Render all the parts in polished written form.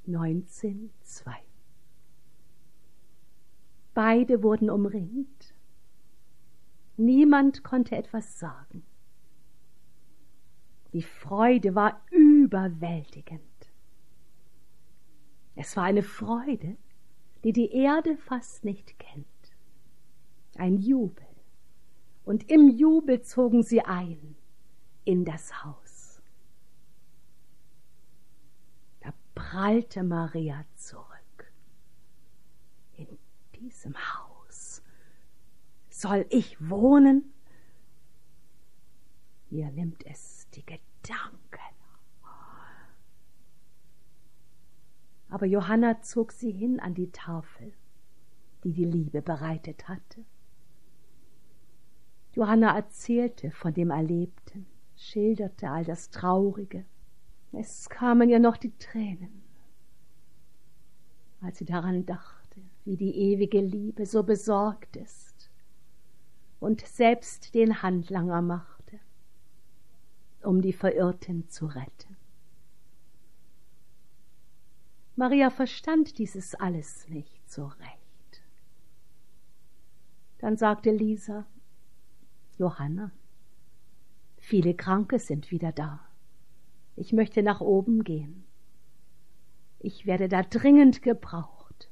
19,2. Beide wurden umringt. Niemand konnte etwas sagen. Die Freude war überwältigend. Es war eine Freude, die die Erde fast nicht kennt. Ein Jubel. Und im Jubel zogen sie ein in das Haus. Da prallte Maria zurück. In diesem Haus soll ich wohnen? Ihr nimmt es die Gedanken. Aber Johanna zog sie hin an die Tafel, die die Liebe bereitet hatte. Johanna erzählte von dem Erlebten, schilderte all das Traurige. Es kamen ihr noch die Tränen, als sie daran dachte, wie die ewige Liebe so besorgt ist und selbst den Handlanger machte, um die Verirrten zu retten. Maria verstand dieses alles nicht so recht. Dann sagte Lisa: Johanna, viele Kranke sind wieder da. Ich möchte nach oben gehen. Ich werde da dringend gebraucht.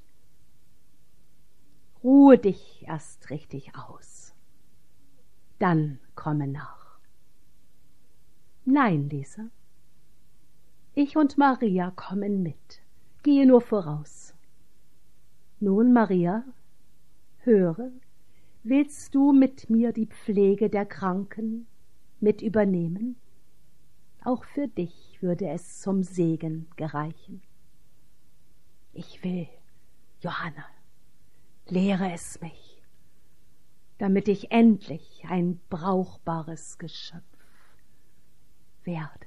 Ruhe dich erst richtig aus. Dann komme nach. Nein, Lisa. Ich und Maria kommen mit. Gehe nur voraus. Nun, Maria, höre, willst du mit mir die Pflege der Kranken mit übernehmen? Auch für dich würde es zum Segen gereichen. Ich will, Johanna, lehre es mich, damit ich endlich ein brauchbares Geschöpf werde.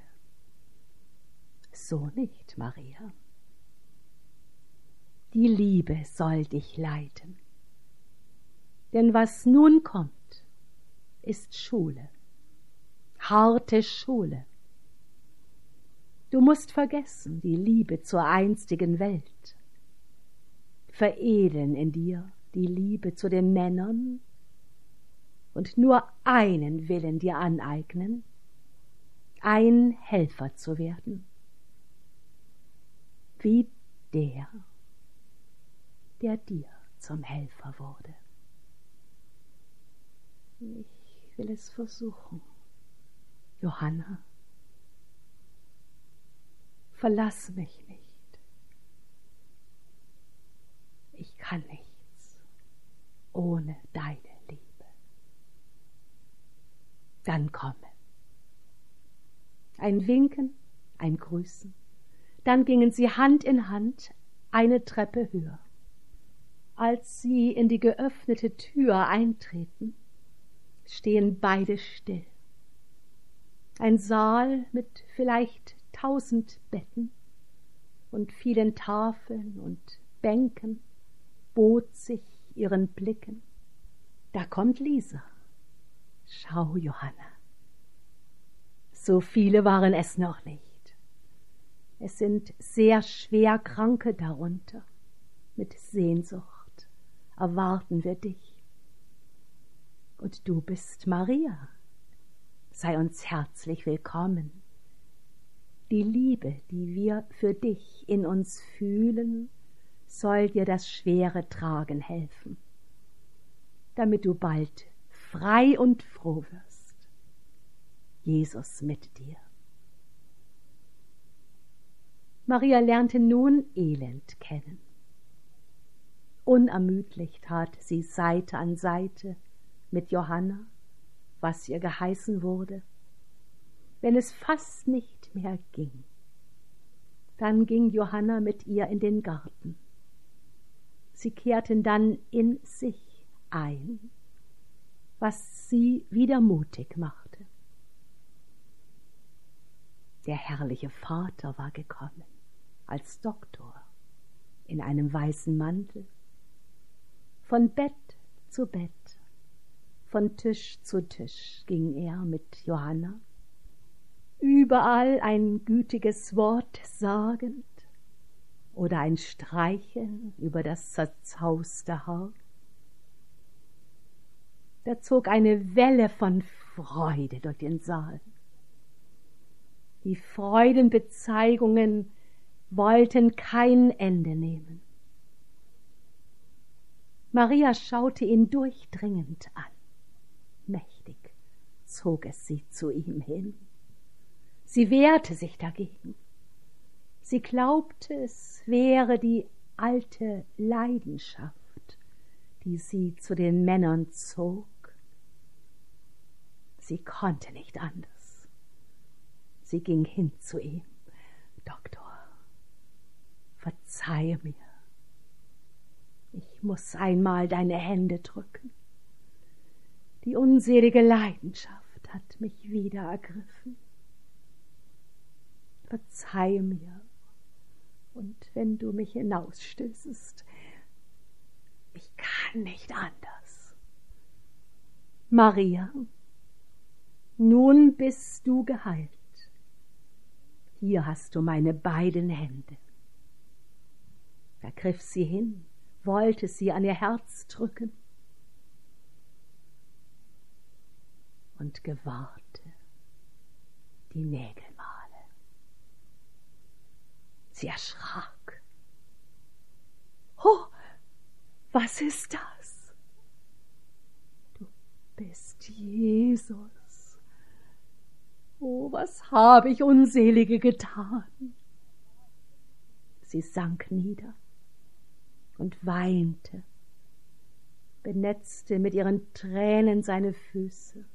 So nicht, Maria. Die Liebe soll dich leiten. Denn was nun kommt, ist Schule, harte Schule. Du musst vergessen die Liebe zur einstigen Welt, veredeln in dir die Liebe zu den Männern und nur einen Willen dir aneignen, ein Helfer zu werden, wie der dir zum Helfer wurde. Ich will es versuchen, Johanna. Verlass mich nicht. Ich kann nichts ohne deine Liebe. Dann komme. Ein Winken, ein Grüßen. Dann gingen sie Hand in Hand eine Treppe höher. Als sie in die geöffnete Tür eintreten, stehen beide still. Ein Saal mit vielleicht 1000 Betten und vielen Tafeln und Bänken bot sich ihren Blicken. Da kommt Lisa. Schau, Johanna. So viele waren es noch nicht. Es sind sehr schwer Kranke darunter. Mit Sehnsucht erwarten wir dich. Und du bist Maria. Sei uns herzlich willkommen. Die Liebe, die wir für dich in uns fühlen, soll dir das schwere Tragen helfen, damit du bald frei und froh wirst. Jesus mit dir. Maria lernte nun Elend kennen. Unermüdlich tat sie Seite an Seite mit Johanna, was ihr geheißen wurde. Wenn es fast nicht mehr ging, dann ging Johanna mit ihr in den Garten. Sie kehrten dann in sich ein, was sie wieder mutig machte. Der herrliche Vater war gekommen, als Doktor, in einem weißen Mantel. Von Bett zu Bett, von Tisch zu Tisch ging er mit Johanna, überall ein gütiges Wort sagend, oder ein Streicheln über das zerzauste Haar. Da zog eine Welle von Freude durch den Saal. Die Freudenbezeigungen wollten kein Ende nehmen. Maria schaute ihn durchdringend an. Mächtig zog es sie zu ihm hin. Sie wehrte sich dagegen. Sie glaubte, es wäre die alte Leidenschaft, die sie zu den Männern zog. Sie konnte nicht anders. Sie ging hin zu ihm. Doktor, verzeihe mir. Ich muss einmal deine Hände drücken. Die unselige Leidenschaft hat mich wieder ergriffen. Verzeihe mir, und wenn du mich hinausstößest, ich kann nicht anders. Maria, nun bist du geheilt. Hier hast du meine beiden Hände. Er griff sie hin, wollte sie an ihr Herz drücken und gewahrte die Nägelmale. Sie erschrak. Oh, was ist das? Du bist Jesus. Oh, was habe ich Unselige getan? Sie sank nieder und weinte, benetzte mit ihren Tränen seine Füße,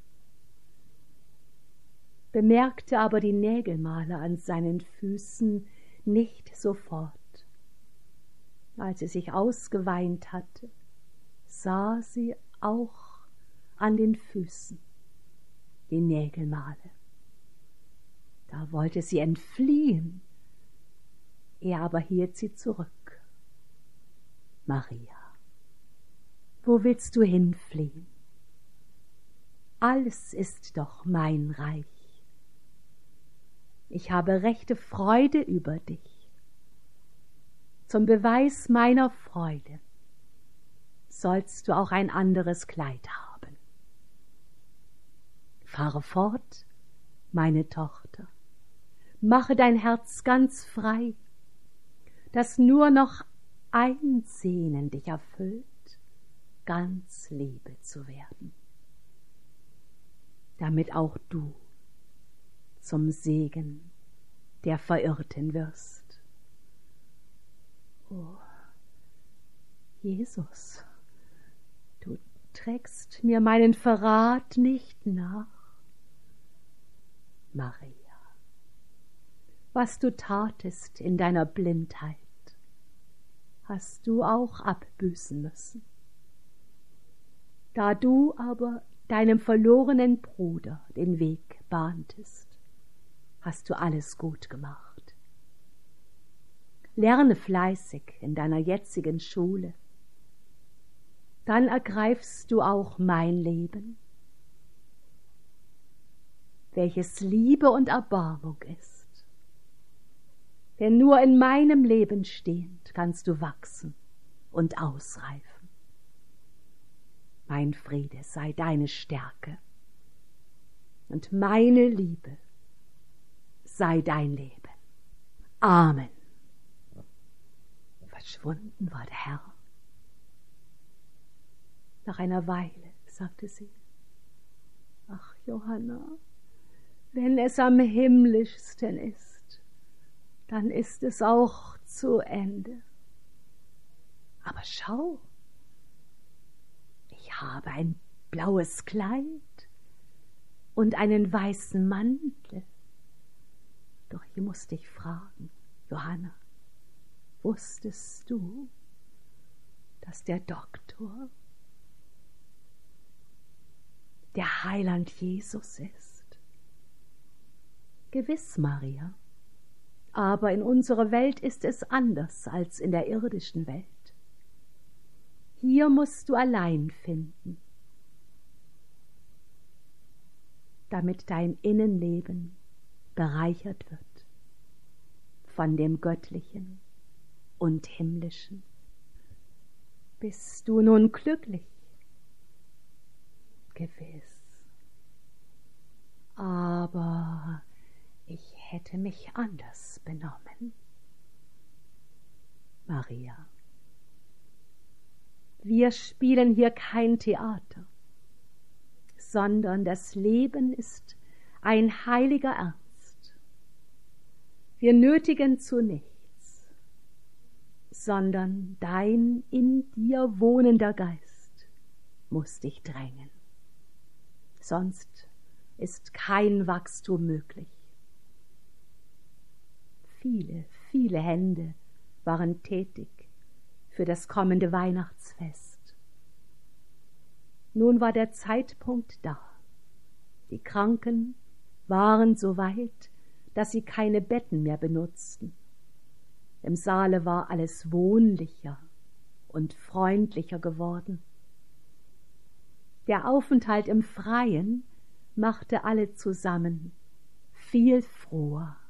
bemerkte aber die Nägelmale an seinen Füßen nicht sofort. Als sie sich ausgeweint hatte, sah sie auch an den Füßen die Nägelmale. Da wollte sie entfliehen, er aber hielt sie zurück. Maria, wo willst du hinfliehen? Alles ist doch mein Reich. Ich habe rechte Freude über dich. Zum Beweis meiner Freude sollst du auch ein anderes Kleid haben. Fahre fort, meine Tochter, mache dein Herz ganz frei, dass nur noch ein Sehnen dich erfüllt, ganz Liebe zu werden, damit auch du zum Segen der Verirrten wirst. Oh, Jesus, du trägst mir meinen Verrat nicht nach. Maria, was du tatest in deiner Blindheit, hast du auch abbüßen müssen. Da du aber deinem verlorenen Bruder den Weg bahntest, hast du alles gut gemacht. Lerne fleißig in deiner jetzigen Schule, dann ergreifst du auch mein Leben, welches Liebe und Erbarmung ist. Denn nur in meinem Leben stehend kannst du wachsen und ausreifen. Mein Friede sei deine Stärke und meine Liebe sei dein Leben. Amen. Verschwunden war der Herr. Nach einer Weile sagte sie: Ach, Johanna, wenn es am himmlischsten ist, dann ist es auch zu Ende. Aber schau, ich habe ein blaues Kleid und einen weißen Mantel. Doch ich muss dich fragen, Johanna, wusstest du, dass der Doktor der Heiland Jesus ist? Gewiss, Maria, aber in unserer Welt ist es anders als in der irdischen Welt. Hier musst du allein finden, damit dein Innenleben bereichert wird von dem Göttlichen und Himmlischen. Bist du nun glücklich? Gewiss. Aber ich hätte mich anders benommen. Maria. Wir spielen hier kein Theater, sondern das Leben ist ein heiliger Ernst. Wir nötigen zu nichts, sondern dein in dir wohnender Geist muss dich drängen. Sonst ist kein Wachstum möglich. Viele, viele Hände waren tätig für das kommende Weihnachtsfest. Nun war der Zeitpunkt da. Die Kranken waren so weit, dass sie keine Betten mehr benutzten. Im Saale war alles wohnlicher und freundlicher geworden. Der Aufenthalt im Freien machte alle zusammen viel froher.